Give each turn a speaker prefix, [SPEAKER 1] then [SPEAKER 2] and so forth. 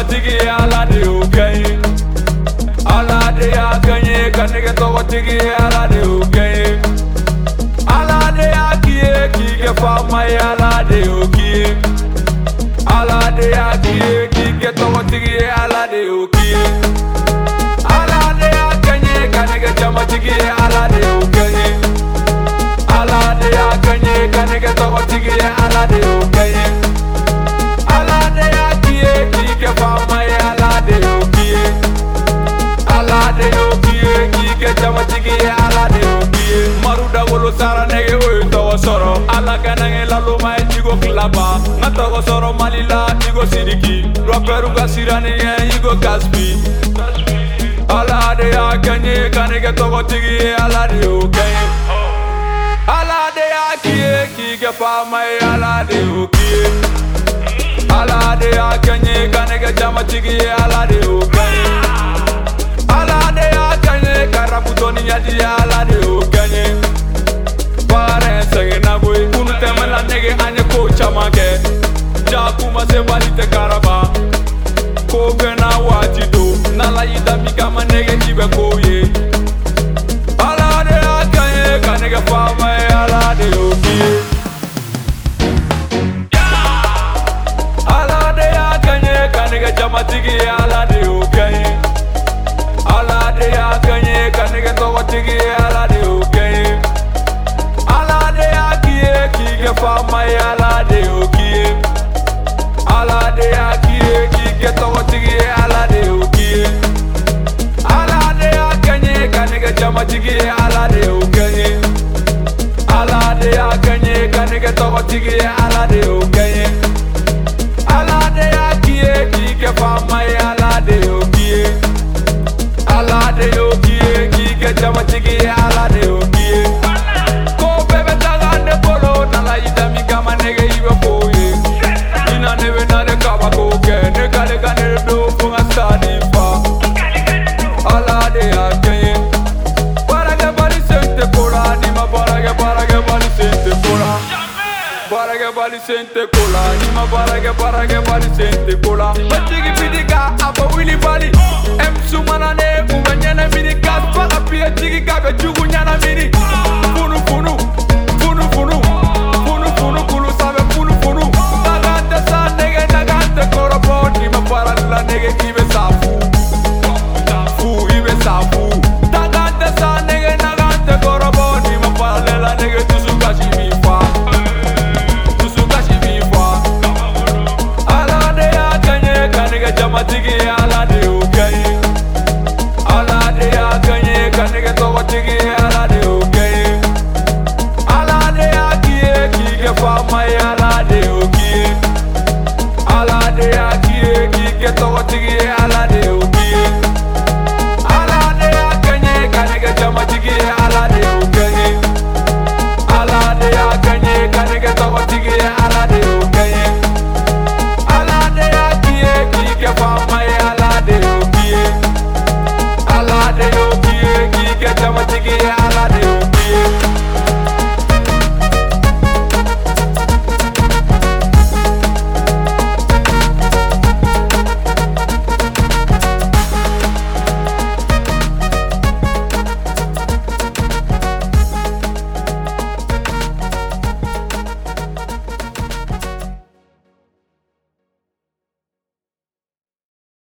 [SPEAKER 1] jamatigi ala de o gagné. Ala de a gagné, kanege togotigi ala de o gagné. Ala de a kiye, kike fama ala de o kiye. Ala de a kiye, kike togotigi ala de o kiye. Ala de a gagné, kanege jamatigi ala de o gagné. Ala de a gagné, kanege togotigi ala de o gagné. Ala de a kiye, kike fama ala de o kiye. Ala de o kiye, kike jamatigi ala de o kiye. Maruda wolo sara nege oyo togo soro. Ala ganange laloma e jigo klaba. Na togo soro malila igo sidiki. Rapperu ga sirani e igo gaspi. Ala de a gagné, kanege togotigi ala de o gagné. Ala de a kiye, kike fama ala de o kiye. Ala de a gagné, kanege jamatigi ala de o gagné. Ala de a gagné, karabutoni nyadi ala de o gagné. Pare sege na boy, kunu temela nege anye ko chamake. Jakuma se balite karaba. Ko gena wati do, nala yida mikama nege ibe koye. Ala de a gagné, kanege fama ala de o kiye. Ala de a gagné, kanege jamatigi ala de o gagné. Ala de a gagné, kanege togotigi ala de o gagné. Ala de a kiye, kike fama ala de o kiye. Ala de a kiye, kike togotigi ala de o kiye. Ala de a gagné, kanege jamatigi ala de o gagné. Ala de a gagné, kanege togotigi ala de o gagné. Ala de a kiye, kike fama ala de o kiye. Ala de o kiye, kike jamatigi ala de o kiye. Ko bebe tagande polo, nala ida mi kama nege ibe foye. Ina nebe na de kaba koke, ne kale kane do funga stadi fa. Ala de a gagné. Barage bali sente kola, nima barage bali sente kola. Barage bali sente kola, nima barage bali sente kola. Bachigi pidika, aba wili ba.